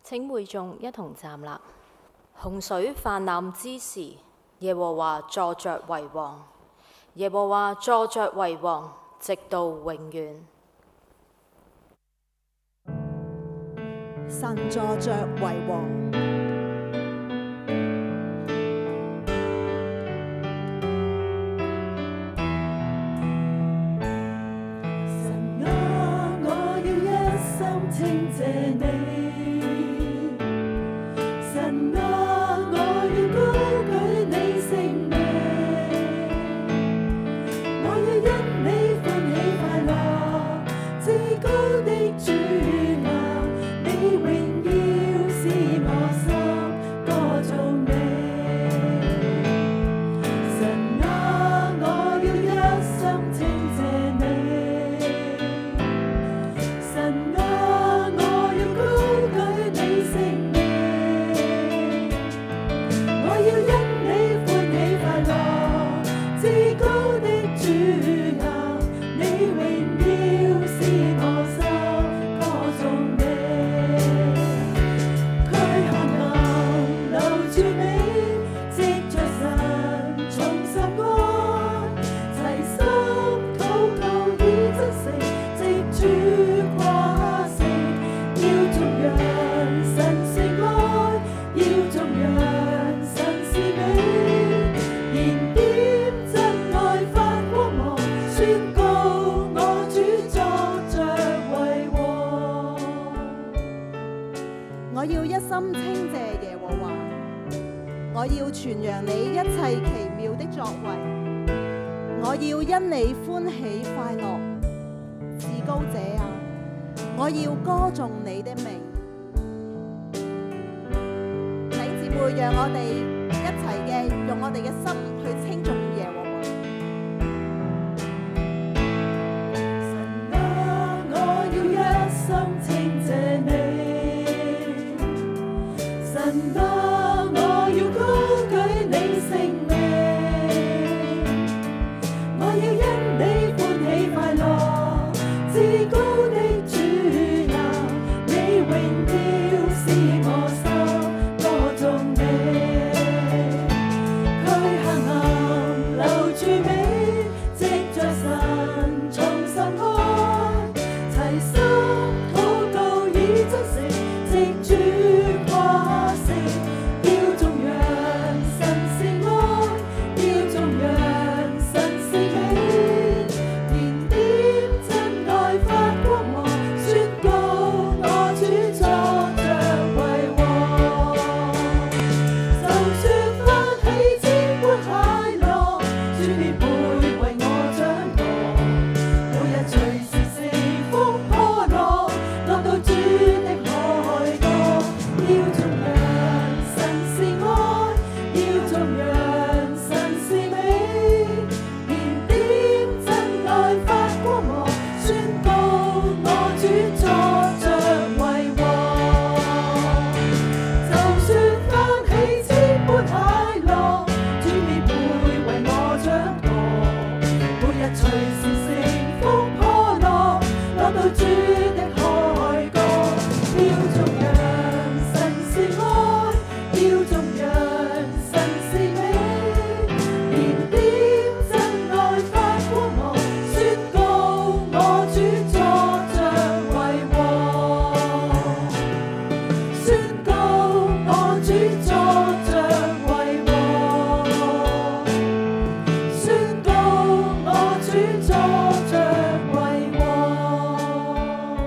請會眾一同站立。洪水泛濫之時，耶和華坐着為王，耶和華坐着為王，直到永遠。 神坐着為王。 神啊，我要一心稱謝你。神啊，我要高舉你聖名。我要因你歡喜快樂，至高的主啊，你榮耀使我心歌頌你。神啊，我要一心稱謝你。神啊，我要高舉你聖名。我要因你歡喜快樂，至高的主啊，你榮耀使我心歌頌你。驅寒流留住你，藉着神重拾愛，齊心禱告以真誠，藉主誇勝，要頌揚神是愛，要頌揚神是美，燃點真愛發光芒，宣告我主坐着為王。 我要一心稱謝耶和華，我要傳揚你一切奇妙的作為，我要因你歡喜快樂。至高者啊，我要歌頌你的名。弟兄姊妹，讓我哋一齊嘅用我哋嘅心去稱頌耶和華。 神啊，我要一心稱謝你。神啊，我要高舉你聖名。我要因你歡喜快樂，至高的主啊，你榮耀使我心歌頌你。驅寒流留住你，藉着神重拾愛，齊心禱告以真誠，藉主誇勝，要頌揚神是愛，要頌揚神是美，燃點真愛發光芒，宣告我主坐着為王。就算翻起千般駭浪，主必會為我掌舵，每日隨時乘風破浪，落到主的海角。要頌揚神是愛，要頌揚神是美，燃點真愛發光芒，宣告我主坐着為王。就算翻起千般駭浪，主必會為我掌舵，每日隨時乘風破浪，落到主的海角。要頌揚神是愛，要頌揚神是美，燃點真愛發光芒，宣告我主坐着為王。宣告我主坐着為王。宣告我主坐着為王。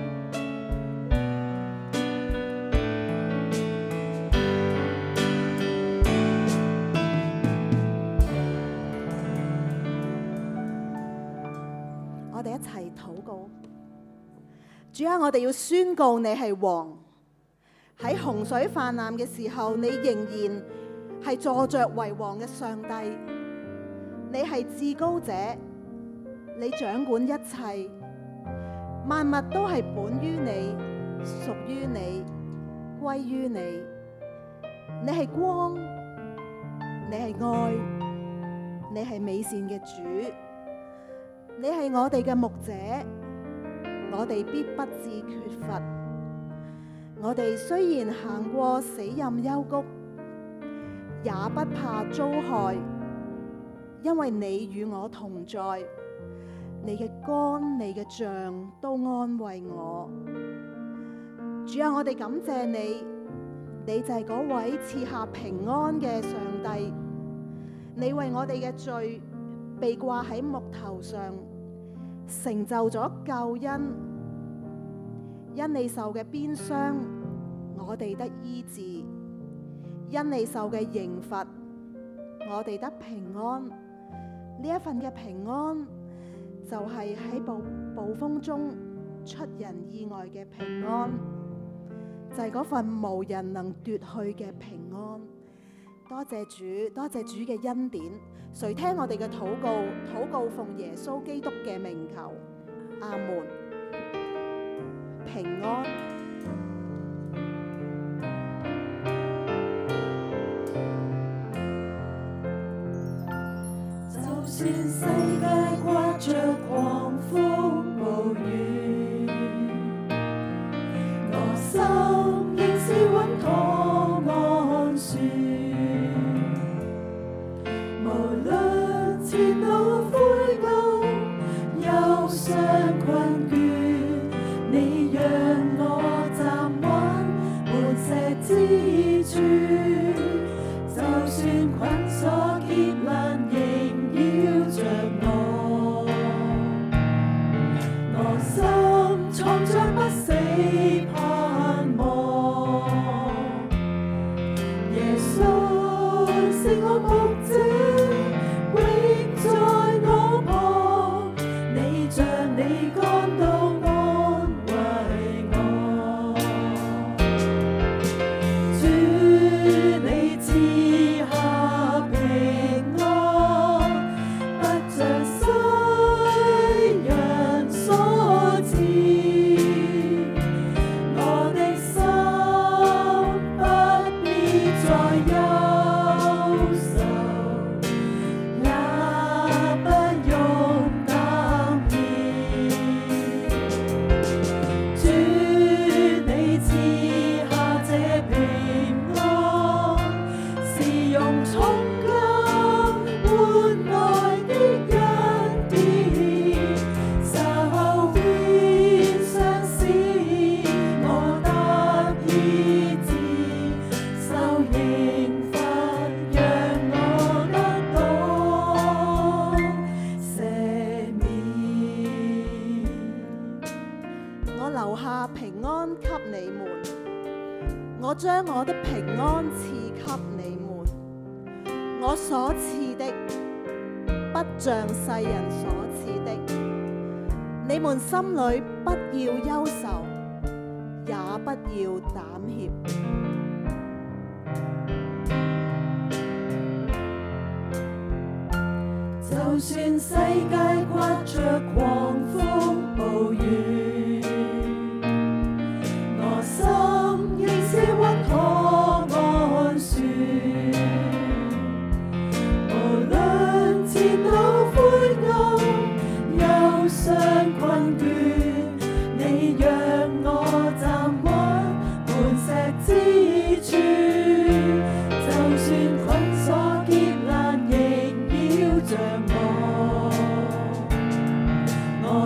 我哋一齊禱告。主啊，我哋要宣告你係王。喺洪水泛濫嘅時候，你仍然係坐着為王嘅上帝。你係至高者，你掌管一切，萬物都係本於你，屬於你，歸於你。你係光，你係愛，你係美善嘅主。你係我哋嘅牧者，我哋必不致缺乏。 我哋雖然行過死蔭幽谷，也不怕遭害，因為你與我同在。你嘅竿、你嘅杖都安慰我。主啊，我哋感謝你，你就係嗰位賜下平安嘅上帝。你為我哋嘅罪被掛喺木頭上，成就咗救恩。因你受嘅鞭傷，我哋得醫治；因你受嘅刑罰，我哋得平安。呢一份嘅平安，就係喺暴風中出人意外嘅平安，就係嗰份無人能奪去嘅平安。多謝主，多謝主嘅恩典。垂聽我哋嘅禱告，禱告奉耶穌基督嘅名求，阿門。平安。 就算世界颳着狂風暴雨，我心仍是穩妥安舒。無論前路灰暗，憂傷困倦，你讓我站穩磐石之處。就算捆鎖劫難縈繞着我，我心藏着不死盼望。耶穌是我牧者，永在我旁，你像你竿都安慰我。主，你賜下平安，不像世人所賜。我的心不必再憂愁，也不用擔憂。主，你賜下這平安，是用重金換來的恩典。受鞭傷使我得醫治，受刑罰讓我得到赦免。 我留下平安給你們，我將我的平安賜給你們。我所賜的，不像世人所賜的。你們心裏不要憂愁，也不要膽怯。 就算世界颳着狂風暴雨，我心仍是穩妥安舒。無論前路灰暗，憂傷困倦，你讓我站穩磐石之處。就算捆鎖劫難縈繞着我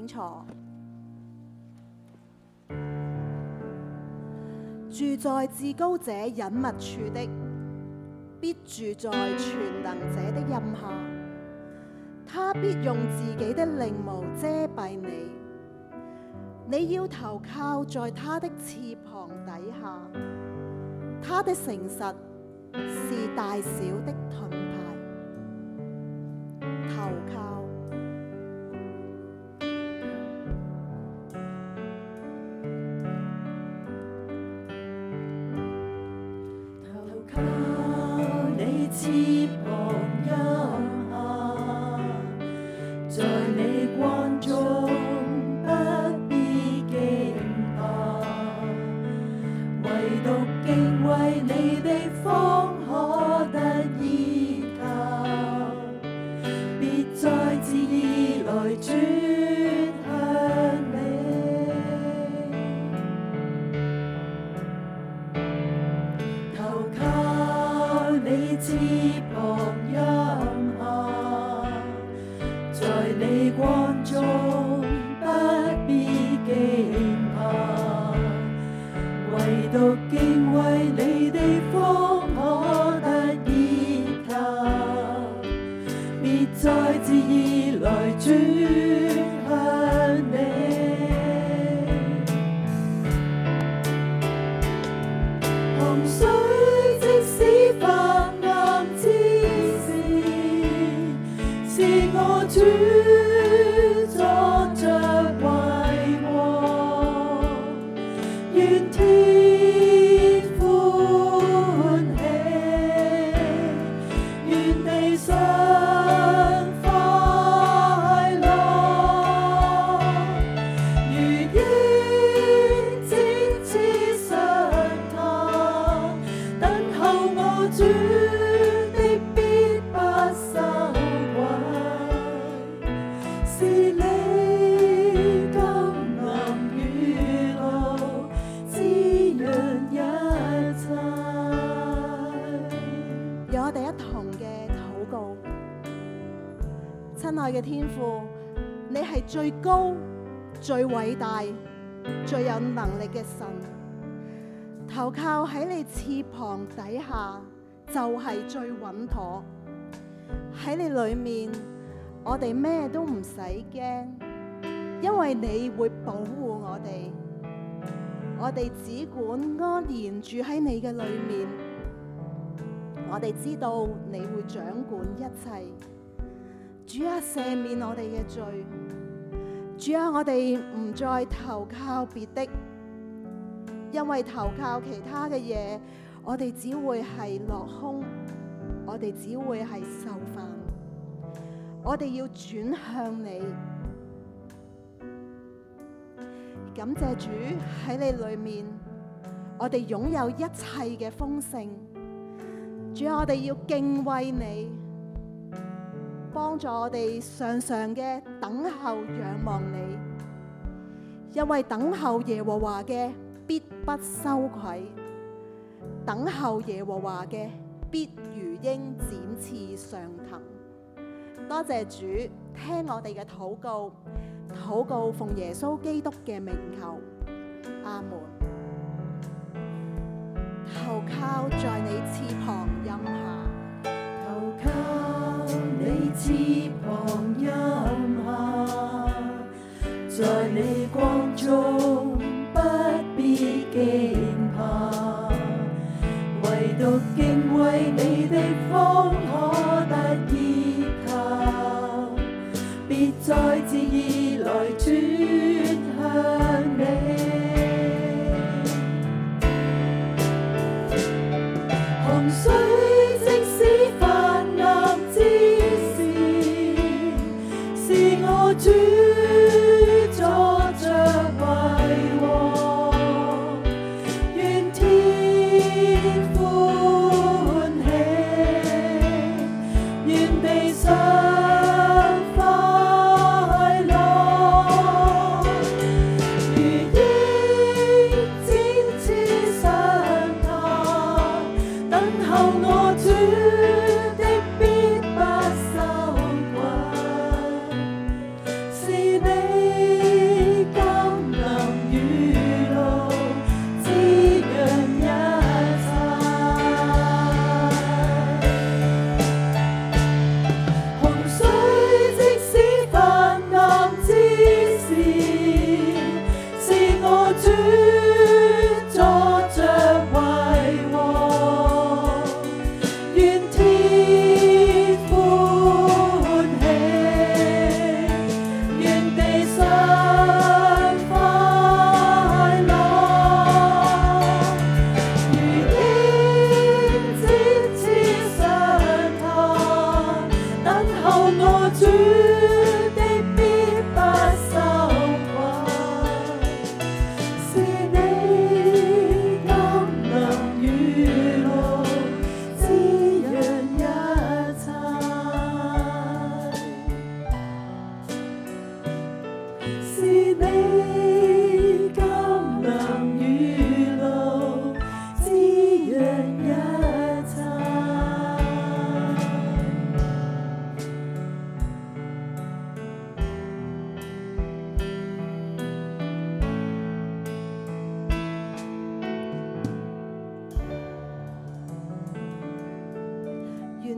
請坐。住在至高者隱密處的，必住在全能者的蔭下。他必用自己的翎毛遮蔽你，你要投靠在他的翅膀底下。他的誠實是大小的盾牌，投靠。 投靠你翅膀蔭下，在你光中不必驚怕，唯獨敬畏你的方可得依靠，別再自意來轉向你。投靠你翅膀蔭下，在你光中不必驚怕，唯獨敬畏你的方可得依靠，別再自意來轉向你。洪水即使泛濫之時，是我主坐着為王，願天歡喜，願地上快樂，如鷹展翅上騰，等候我主的必不羞愧，是你甘霖雨露滋潤一切。 讓我哋一同嘅禱告。親愛嘅天父，你係最高、最偉大、最有能力嘅神，投靠喺你翅膀底下就係最穩妥。喺你裏面，我哋咩都唔使驚，因為你會保護我哋。我哋只管安然住喺你嘅裏面。我哋知道你會掌管一切。主啊，赦免我哋嘅罪。主啊，我哋唔再投靠別的，因為投靠其他嘅嘢，我哋只會係落空，我哋只會係受煩。我哋要轉向你。感謝主，喺你裏面，我哋擁有一切嘅豐盛。主啊，我哋要敬畏你，幫助我哋常常嘅等候仰望你，因為等候耶和華嘅必不羞愧，等候耶和華嘅必如鷹展翅上騰。多謝主，聽我哋嘅禱告，禱告奉耶穌基督嘅名求，阿門。投靠在你翅膀蔭下， 投靠你翅膀蔭下，在你光中不必驚怕，唯獨敬畏你的方可得依靠，別再自意來轉向你。洪水即使泛濫之時，是我主坐着為王，願天歡喜，願地上快樂。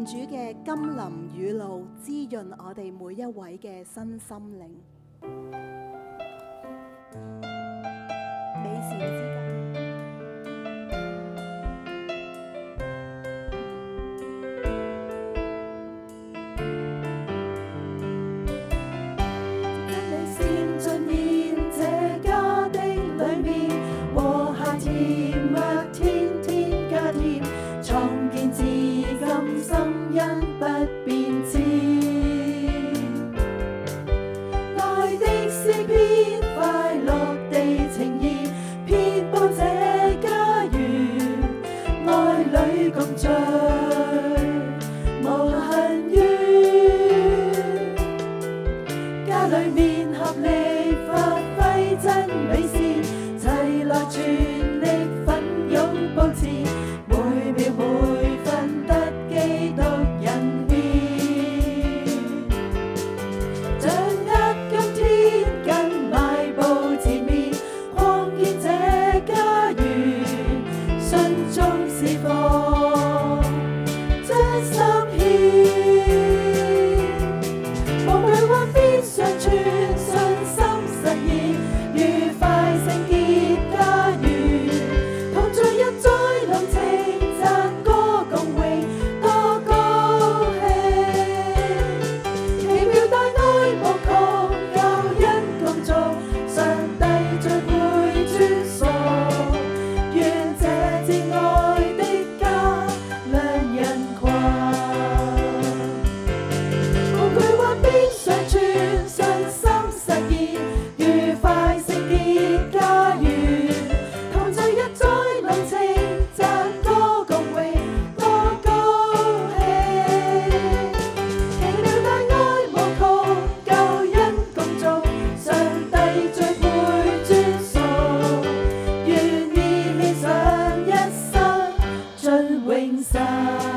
願主嘅甘霖雨露滋潤我哋每一位嘅身心靈。美善之間， 跟你閃進現這家的裏面，和諧甜蜜，天天加添，創建至今心因不變遷。愛的詩篇快樂地呈現，遍佈這家園，愛侶共聚，無恨怨。家裏面合力發揮真美善，齊來全力奮勇佈置，每秒每分得基督恩典，掌握今天跟邁步前面，擴建這家園，信中侍奉，將心獻，無懼或必上傳，信心實現，愉快聖潔家園，同在一栽浪稱讚歌共榮，多高興，奇妙大愛無窮，救恩共造，上帝最配尊崇，願這至愛的家良人群，無懼或必上傳，信心實現，愉快聖潔家園，同在一栽浪稱讚歌共榮，多高興，奇妙大愛無窮，救恩共造，上帝最配尊崇，願意獻上一生盡永生。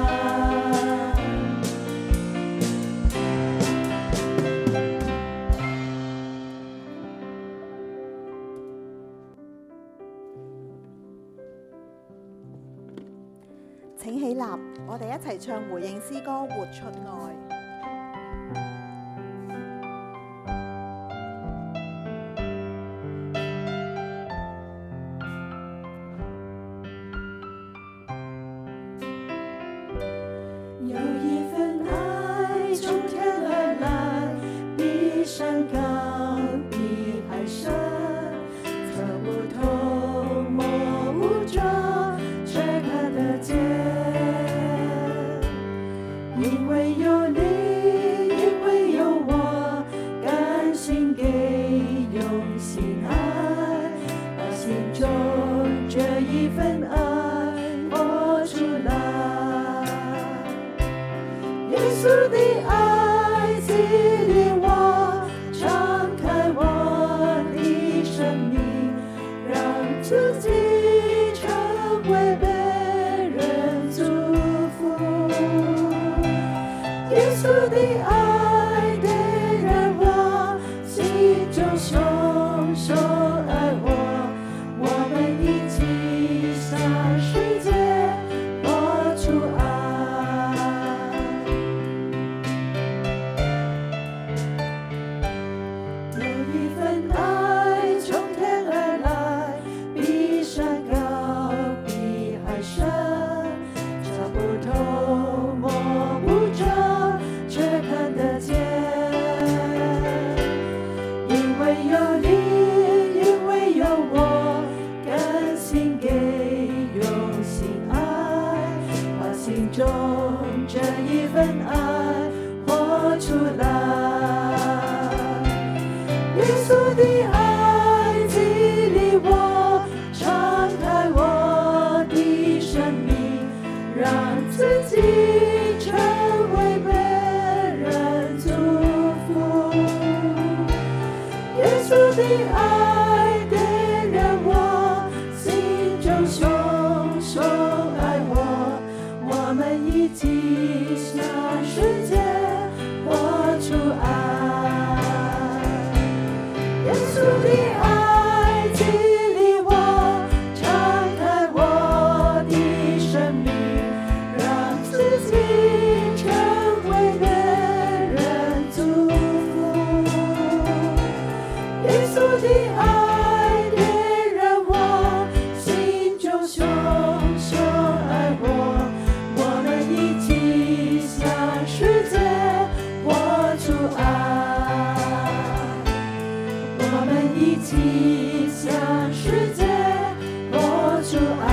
請起立，我哋一齊唱回應詩歌《活出愛》。 有一份愛從天而來，比山高，比海深，測不透，摸不着，卻看得見。因為有你，因為有我，甘心給用心愛，把心中這一份愛活出來。耶穌的愛激勵我，敞開我的生命，讓自己成為別人祝福。耶穌的愛點燃我心中熊熊愛我們一起向世界活出愛。有一份愛從天而來，比山高，比海深，測不透，摸不着，卻看得見。因為有你，因為有我，甘心給用心愛，把心中這一份愛活出來。耶穌的愛激勵我，敞開我的生命，讓自己成為別人祝福。耶穌的愛點燃我心中熊熊愛我們一起向世界活出愛。耶穌的愛激勵我，敞開我的生命，讓自己一起向世界播出爱。